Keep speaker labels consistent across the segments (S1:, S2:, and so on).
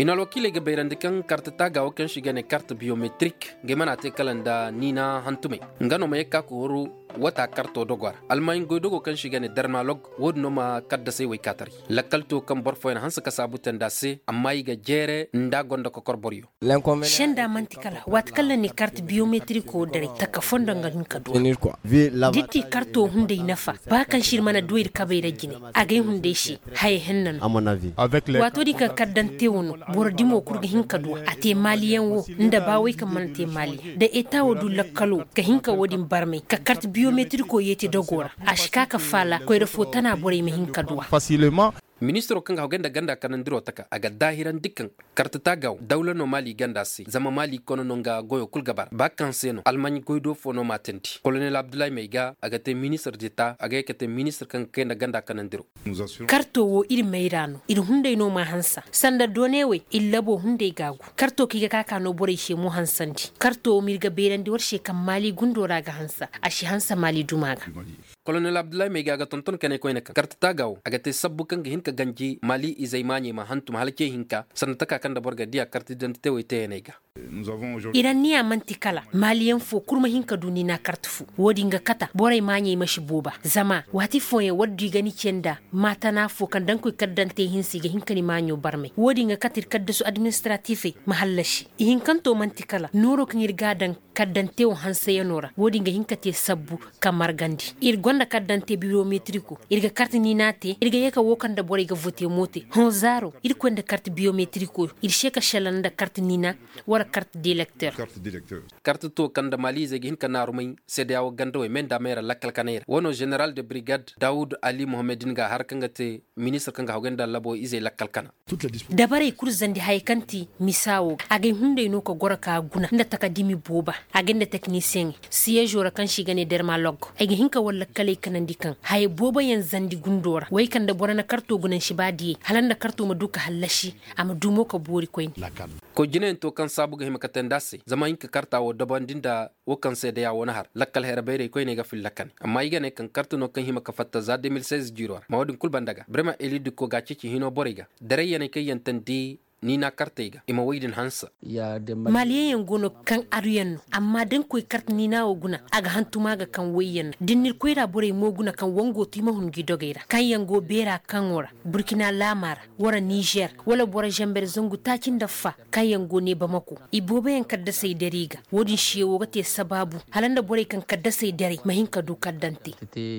S1: ina wakile ga bayrandi kan carte taga kan shiga ne carte biometrique ge mana te kalanda nina hantume ngano may ka ko horu wata karto dogwar almayn goydogo kan shiga ne dermalog wodno ma kadda sai way katari lakalto kan borfo en hansa kasabutan da se amma yiga jere nda gonda ko korboryo
S2: shenda mantikala wat kala ni carte biometrique ko dare taka fonda ngan ka do ditti karto hunde nafa ba kan shirmana doyir kabayra jine agay hunde shi hay hennan wato di kan kaddante wono bordimo kurga hinka do ate maliyen wo nda ba way kan man te mali da eta wodu lakalo ka hinka wodin barme ka carte biométrique ko yete dogora ashka ka fala ko refo tana bore mi hinka do
S3: facilement
S1: ministro kan hawganda ganda kanandiro taka aga dahiran dikkan carte tagaw dawla no mali ganda si zama mali kono nonga goyo kulgabar bakkan seno almani goydo fono matenti colonel abdoulaye meiga aga te ministre d'état aga kete ministre kan kenda ganda kanandiro
S2: karto wo ir meirano ir hunde no ma hansa sanda donewe illabo hunde gagu karto kiga kaka no bore she mu hansandi karto mirga berandi warshe kan mali gundora ga hansa ashi hansa mali dumaga
S1: colonel abdoulaye meiga aga tonton kane ko enaka carte tagaw aga te sabbu kan hinka ganji mali izaymani ma hantum halke hinka sanataka kanda borga dia carte d'identité wete enega
S2: iraniya mantikala maliyan fo kurma hinka duni na carte fu wodi nga kata boray manye mashi boba zama wati foye waddi gani cenda mata na fo kan dan ko kaddante hinsi ga hinka ni manyo barme wodi nga katir kaddasu administrative mahallashi hinkanto mantikala noro kan irga dan kaddante o hanse yanora wodi nga hinka te sabbu kamar gandi ir gonda kaddante biometrique irga carte ni nate irga yaka wokan da boray ga vote mote honzaro ir ko nda carte biometrique ir sheka shalanda carte nina wara carte d'électeur
S1: carte to kanda mali zegi hin kana rumai CEDEAO gando e menda mera lakal kanera wono general de brigade Daoud Ali Mohamedin ga har kanga te ministre kanga hawganda labo ize lakal kana
S2: dabare kurzandi haykanti misawo age hunde no ko goraka guna nda takadimi boba agenda technicien siège ora kan shigane dermalog age hinka walla kale kanandi kan hay boba yan zandi gundora way kanda borana karto gunan shibadi halanda karto maduka hallashi ama dumo ko bori koin
S1: ko jinen to kan sabu ga himakatan dasi zama inka karta wo daban dinda wo kan sai da ya wona har lakkal hera bayre koy ne ga fil lakkan amma yiga ne kan kartu no kan himaka fatta za 2016 jiro mawadin kulban daga brema elidu ko ga cici hino boriga dare yana kai yantandi ni na kartega ima waydin hansa
S2: maliyen gono kan aruyan amma dan koy kart ni na oguna aga hantuma ga kan wayen dinnir koyra bore moguna kan wango tima hun gidogeira kan yango bera kan wora burkina lamar wora niger wala bora jamber zangu takin daffa kan yango ne bamako ibobe yan kadda sai dariga wodin shiwo gate sababu halanda bore kan kadda sai dare mahin ka du kaddante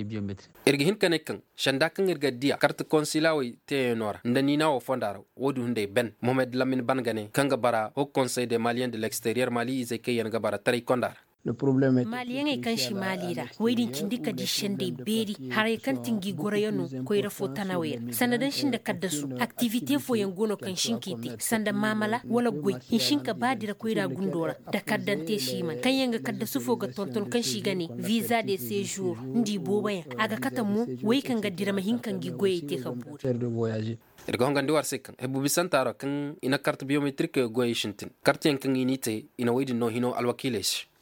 S1: irga hin kan kan shanda kan irga dia carte consulawi te nora ndani na o fondaro wodu hunde ben Mohamed Lamine Bangane kanga bara au conseil des maliens de l'extérieur Mali izeke yan gabara tari kondar
S2: maliyen ay kan shi malira waydin cindika di shende beri haray kan tingi gorayano ko ira fotana wer sanadan shinda kaddasu activité fo yan gono kan shinkiti sanda mamala wala goy in shinka badira ko ira gundora da kaddante shi man kan yanga kaddasu fo ga tonton kan shi gane visa de séjour ndi bobayan aga katamu way kan ga dirama hinkan gi goyete kaburi
S1: irga hongandi war sekkan e bubi santaro kan ina carte biométrique goy shintin carte yan kan inite ina waydin no hino alwakilesh